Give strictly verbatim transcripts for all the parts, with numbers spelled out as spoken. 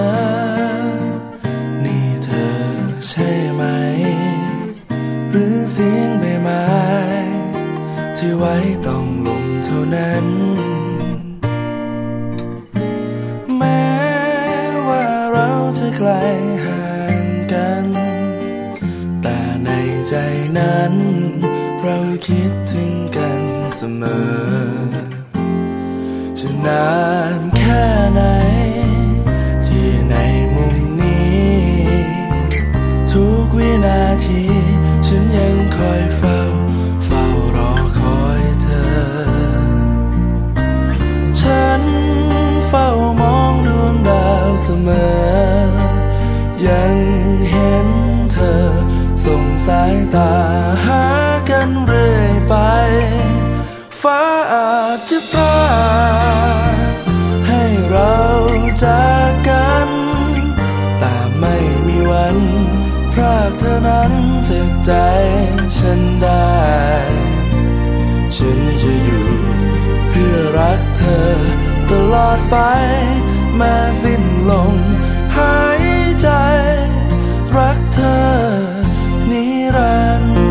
นี่เธอใช่ไหมหรือเสียงใบไม้ที่ไว้ต้องลมเท่านั้นแม้ว่าเราจะไกลห่างกันแต่ในใจนั้นเราคิดถึงกันเสมอจะนานแค่ไหนที่ในมุมนี้ทุกวินาทีฉันยังคอยเฝ้าเฝ้ารอคอยเธอฉันเฝ้ามองดวงดาวเสมอยังเห็นเธอส่งสายตาหากันเรื่อยไปฟ้าอาจจะพรากให้เราจากกันแต่ไม่มีวันพรากเธอนั้นจากใจฉันได้ฉันจะอยู่เพื่อรักเธอตลอดไปแม้สิ้นลมหายใจรักเธอนิรันดร์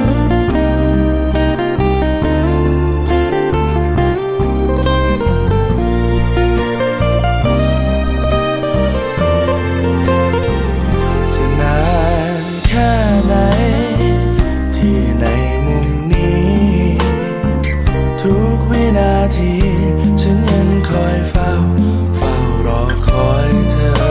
จะนานแค่ไหนที่ในมุมนี้ทุกวินาทีฉันยังคอยเฝ้าเฝ้ารอคอยเธอ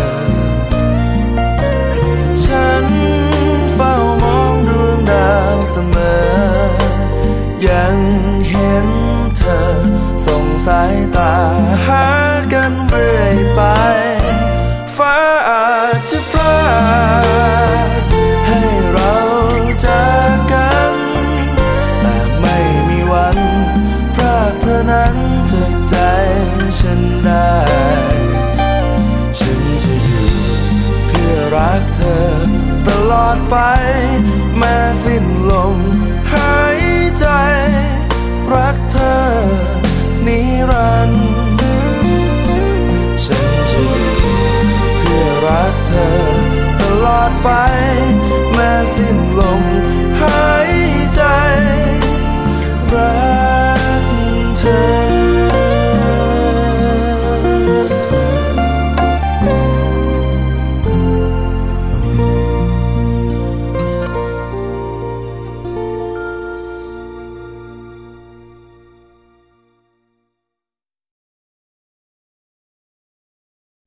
ฉันเฝ้ามองดวงดาวเสมอยังเห็นเธอส่งสายตาหากันเรื่อยไปฟ้าอาจจะพรากให้เราจากกันแต่ไม่มีวันพรากเธอนั้นจากใจฉันได้ฉันจะอยู่เพื่อรักเธอตลอดไปแม้สิ้นลมหายใจรักเธอนิรันดร์ฉันจะอยู่เพื่อรักเธอตลอดไป